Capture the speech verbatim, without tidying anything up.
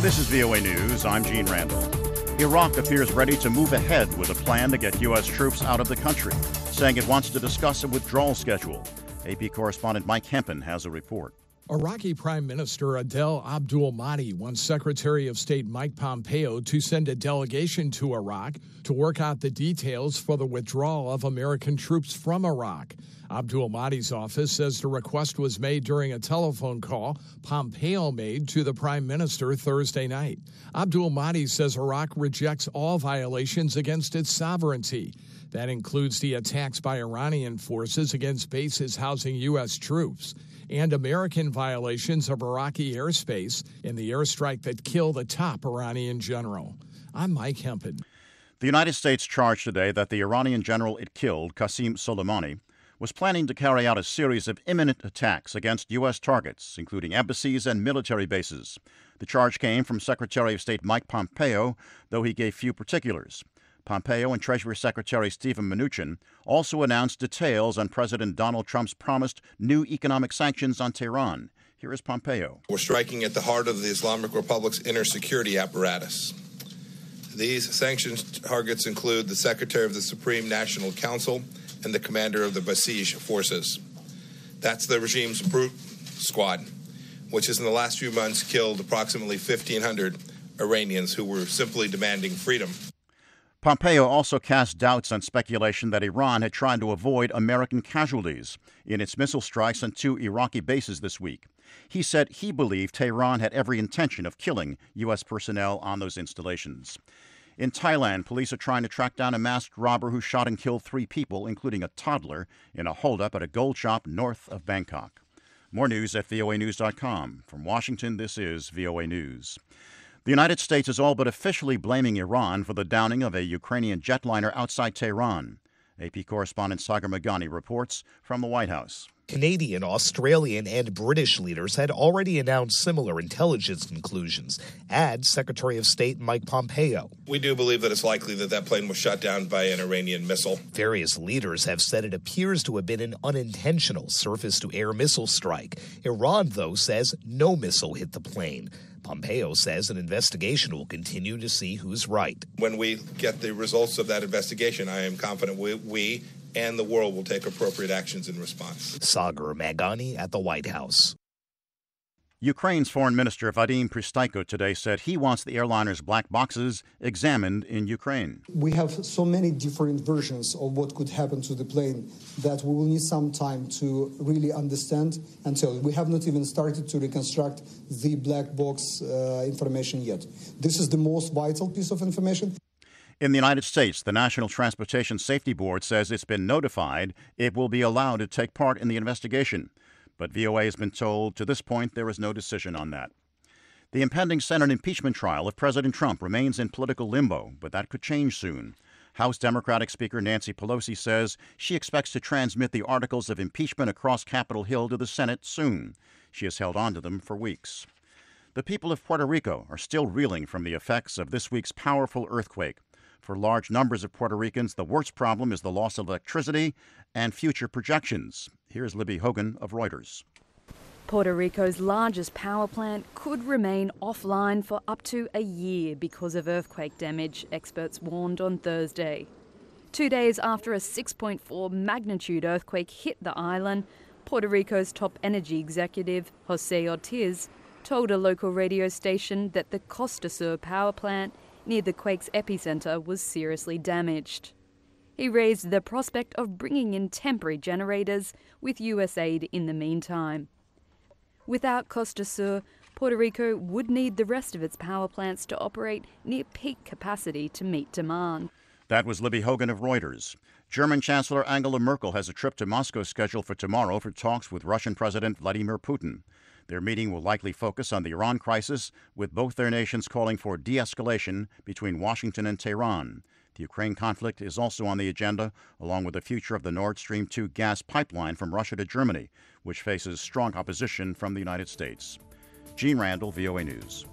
This is V O A News. I'm Gene Randall. Iraq appears ready to move ahead with a plan to get U S troops out of the country, saying it wants to discuss a withdrawal schedule. A P correspondent Mike Hempen has a report. Iraqi Prime Minister Adel Abdul Mahdi wants Secretary of State Mike Pompeo to send a delegation to Iraq to work out the details for the withdrawal of American troops from Iraq. Abdul Mahdi's office says the request was made during a telephone call Pompeo made to the Prime Minister Thursday night. Abdul Mahdi says Iraq rejects all violations against its sovereignty. That includes the attacks by Iranian forces against bases housing U S troops and American violations of Iraqi airspace in the airstrike that killed a top Iranian general. I'm Mike Hempen. The United States charged today that the Iranian general it killed, Qasem Soleimani, was planning to carry out a series of imminent attacks against U S targets, including embassies and military bases. The charge came from Secretary of State Mike Pompeo, though he gave few particulars. Pompeo and Treasury Secretary Steven Mnuchin also announced details on President Donald Trump's promised new economic sanctions on Tehran. Here is Pompeo. We're striking at the heart of the Islamic Republic's inner security apparatus. These sanctions targets include the Secretary of the Supreme National Council and the commander of the Basij forces. That's the regime's brute squad, which has in the last few months killed approximately fifteen hundred Iranians who were simply demanding freedom. Pompeo also cast doubts on speculation that Iran had tried to avoid American casualties in its missile strikes on two Iraqi bases this week. He said he believed Tehran had every intention of killing U S personnel on those installations. In Thailand, police are trying to track down a masked robber who shot and killed three people, including a toddler, in a holdup at a gold shop north of Bangkok. More news at V O A news dot com. From Washington, this is V O A News. The United States is all but officially blaming Iran for the downing of a Ukrainian jetliner outside Tehran. A P correspondent Sagar Meghani reports from the White House. Canadian, Australian, and British leaders had already announced similar intelligence conclusions, adds Secretary of State Mike Pompeo. We do believe that it's likely that that plane was shot down by an Iranian missile. Various leaders have said it appears to have been an unintentional surface-to-air missile strike. Iran, though, says no missile hit the plane. Pompeo says an investigation will continue to see who's right. When we get the results of that investigation, I am confident we, we and the world will take appropriate actions in response. Sagar Meghani at the White House. Ukraine's Foreign Minister Vadim Prystaiko today said he wants the airliner's black boxes examined in Ukraine. We have so many different versions of what could happen to the plane that we will need some time to really understand and tell. We have not even started to reconstruct the black box uh, information yet. This is the most vital piece of information. In the United States, the National Transportation Safety Board says it's been notified it will be allowed to take part in the investigation. But V O A has been told to this point there is no decision on that. The impending Senate impeachment trial of President Trump remains in political limbo, but that could change soon. House Democratic Speaker Nancy Pelosi says she expects to transmit the articles of impeachment across Capitol Hill to the Senate soon. She has held on to them for weeks. The people of Puerto Rico are still reeling from the effects of this week's powerful earthquake. For large numbers of Puerto Ricans, the worst problem is the loss of electricity and future projections. Here's Libby Hogan of Reuters. Puerto Rico's largest power plant could remain offline for up to a year because of earthquake damage, experts warned on Thursday. Two days after a six point four magnitude earthquake hit the island, Puerto Rico's top energy executive, Jose Ortiz, told a local radio station that the Costa Sur power plant near the quake's epicenter was seriously damaged. He raised the prospect of bringing in temporary generators with U S aid in the meantime. Without Costa Sur, Puerto Rico would need the rest of its power plants to operate near peak capacity to meet demand. That was Libby Hogan of Reuters. German Chancellor Angela Merkel has a trip to Moscow scheduled for tomorrow for talks with Russian President Vladimir Putin. Their meeting will likely focus on the Iran crisis, with both their nations calling for de-escalation between Washington and Tehran. The Ukraine conflict is also on the agenda, along with the future of the Nord Stream two gas pipeline from Russia to Germany, which faces strong opposition from the United States. Gene Randall, V O A News.